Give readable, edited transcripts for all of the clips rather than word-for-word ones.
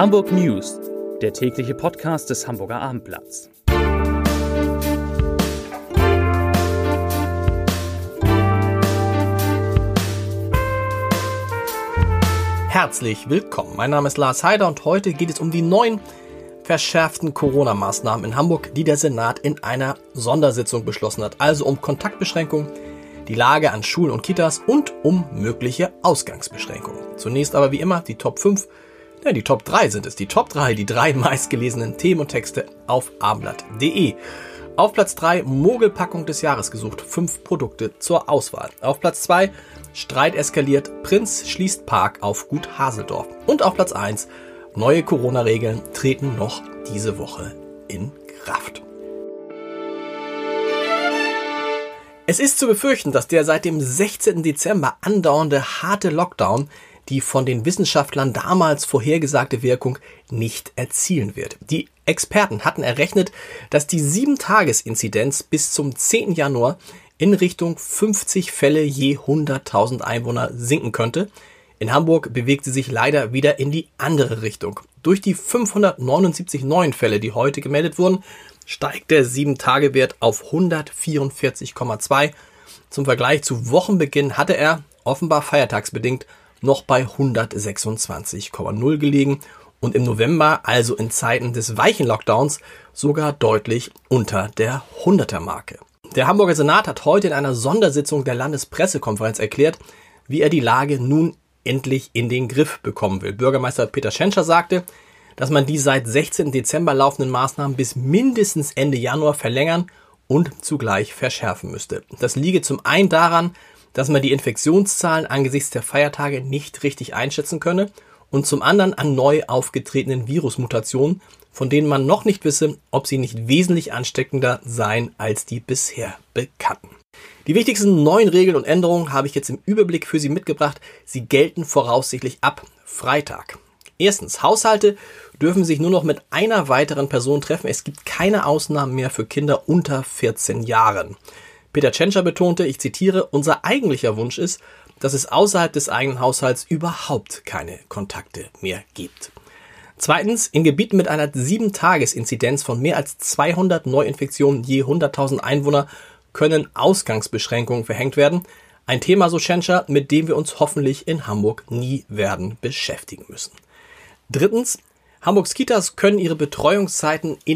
Hamburg News, der tägliche Podcast des Hamburger Abendblatts. Herzlich willkommen. Mein Name ist Lars Heider und heute geht es um die neuen verschärften Corona-Maßnahmen in Hamburg, die der Senat in einer Sondersitzung beschlossen hat. Also um Kontaktbeschränkungen, die Lage an Schulen und Kitas und um mögliche Ausgangsbeschränkungen. Zunächst aber wie immer die Top 5, die Top 3 sind es. Die Top 3, die 3 meistgelesenen Themen und Texte auf abendblatt.de. Auf Platz 3 Mogelpackung des Jahres gesucht, 5 Produkte zur Auswahl. Auf Platz 2 Streit eskaliert, Prinz schließt Park auf Gut Haseldorf. Und auf Platz 1 neue Corona-Regeln treten noch diese Woche in Kraft. Es ist zu befürchten, dass der seit dem 16. Dezember andauernde harte Lockdown die von den Wissenschaftlern damals vorhergesagte Wirkung nicht erzielen wird. Die Experten hatten errechnet, dass die 7-Tages-Inzidenz bis zum 10. Januar in Richtung 50 Fälle je 100.000 Einwohner sinken könnte. In Hamburg bewegt sie sich leider wieder in die andere Richtung. Durch die 579 neuen Fälle, die heute gemeldet wurden, steigt der 7-Tage-Wert auf 144,2. Zum Vergleich zu Wochenbeginn hatte er, offenbar feiertagsbedingt, noch bei 126,0 gelegen und im November, also in Zeiten des weichen Lockdowns, sogar deutlich unter der 100er-Marke. Der Hamburger Senat hat heute in einer Sondersitzung der Landespressekonferenz erklärt, wie er die Lage nun endlich in den Griff bekommen will. Bürgermeister Peter Tschentscher sagte, dass man die seit 16. Dezember laufenden Maßnahmen bis mindestens Ende Januar verlängern und zugleich verschärfen müsste. Das liege zum einen daran, dass man die Infektionszahlen angesichts der Feiertage nicht richtig einschätzen könne und zum anderen an neu aufgetretenen Virusmutationen, von denen man noch nicht wisse, ob sie nicht wesentlich ansteckender seien als die bisher bekannten. Die wichtigsten neuen Regeln und Änderungen habe ich jetzt im Überblick für Sie mitgebracht. Sie gelten voraussichtlich ab Freitag. Erstens, Haushalte dürfen sich nur noch mit einer weiteren Person treffen. Es gibt keine Ausnahmen mehr für Kinder unter 14 Jahren. Peter Tschentscher betonte, ich zitiere, unser eigentlicher Wunsch ist, dass es außerhalb des eigenen Haushalts überhaupt keine Kontakte mehr gibt. Zweitens, in Gebieten mit einer 7-Tages-Inzidenz von mehr als 200 Neuinfektionen je 100.000 Einwohner können Ausgangsbeschränkungen verhängt werden. Ein Thema, so Tschentscher, mit dem wir uns hoffentlich in Hamburg nie werden beschäftigen müssen. Drittens, Hamburgs Kitas können ihre Betreuungszeiten in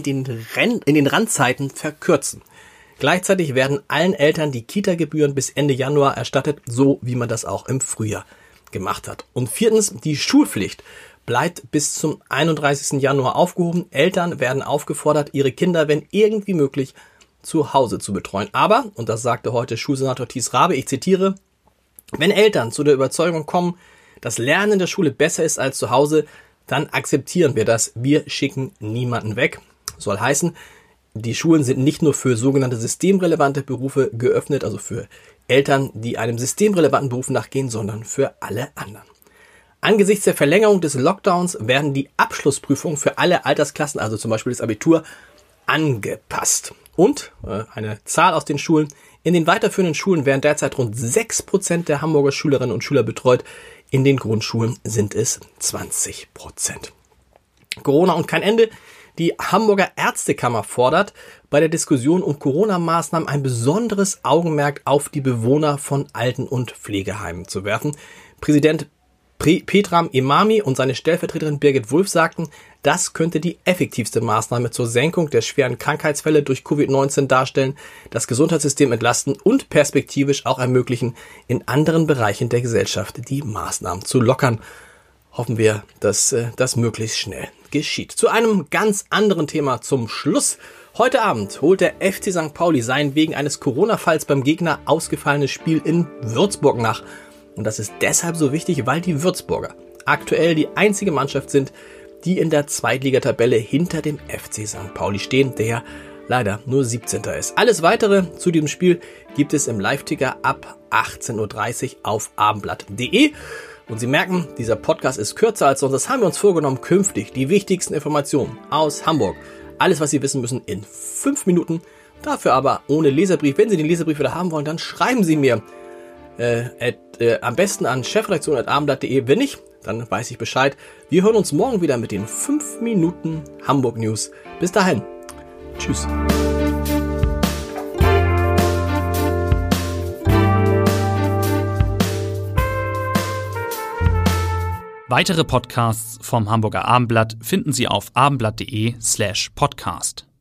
den Randzeiten verkürzen. Gleichzeitig werden allen Eltern die Kita-Gebühren bis Ende Januar erstattet, so wie man das auch im Frühjahr gemacht hat. Und viertens, die Schulpflicht bleibt bis zum 31. Januar aufgehoben. Eltern werden aufgefordert, ihre Kinder, wenn irgendwie möglich, zu Hause zu betreuen. Aber, und das sagte heute Schulsenator Thies Rabe, ich zitiere, wenn Eltern zu der Überzeugung kommen, dass Lernen in der Schule besser ist als zu Hause, dann akzeptieren wir das. Wir schicken niemanden weg. Soll heißen, die Schulen sind nicht nur für sogenannte systemrelevante Berufe geöffnet, also für Eltern, die einem systemrelevanten Beruf nachgehen, sondern für alle anderen. Angesichts der Verlängerung des Lockdowns werden die Abschlussprüfungen für alle Altersklassen, also zum Beispiel das Abitur, angepasst. Und eine Zahl aus den Schulen. In den weiterführenden Schulen werden derzeit rund 6% der Hamburger Schülerinnen und Schüler betreut. In den Grundschulen sind es 20%. Corona und kein Ende. Die Hamburger Ärztekammer fordert, bei der Diskussion um Corona-Maßnahmen ein besonderes Augenmerk auf die Bewohner von Alten- und Pflegeheimen zu werfen. Präsident Petram Emami und seine Stellvertreterin Birgit Wulff sagten, das könnte die effektivste Maßnahme zur Senkung der schweren Krankheitsfälle durch Covid-19 darstellen, das Gesundheitssystem entlasten und perspektivisch auch ermöglichen, in anderen Bereichen der Gesellschaft die Maßnahmen zu lockern. Hoffen wir, dass das möglichst schnell geschieht. Zu einem ganz anderen Thema zum Schluss. Heute Abend holt der FC St. Pauli sein wegen eines Corona-Falls beim Gegner ausgefallenes Spiel in Würzburg nach. Und das ist deshalb so wichtig, weil die Würzburger aktuell die einzige Mannschaft sind, die in der Zweitligatabelle hinter dem FC St. Pauli stehen, der leider nur 17. ist. Alles Weitere zu diesem Spiel gibt es im Live-Ticker ab 18.30 Uhr auf abendblatt.de. Und Sie merken, dieser Podcast ist kürzer als sonst. Das haben wir uns vorgenommen, künftig die wichtigsten Informationen aus Hamburg. Alles, was Sie wissen müssen, in 5 Minuten. Dafür aber ohne Leserbrief. Wenn Sie den Leserbrief wieder haben wollen, dann schreiben Sie mir am besten an chefredaktion@abendblatt.de. Wenn nicht, dann weiß ich Bescheid. Wir hören uns morgen wieder mit den 5 Minuten Hamburg News. Bis dahin. Tschüss. Weitere Podcasts vom Hamburger Abendblatt finden Sie auf abendblatt.de/podcast.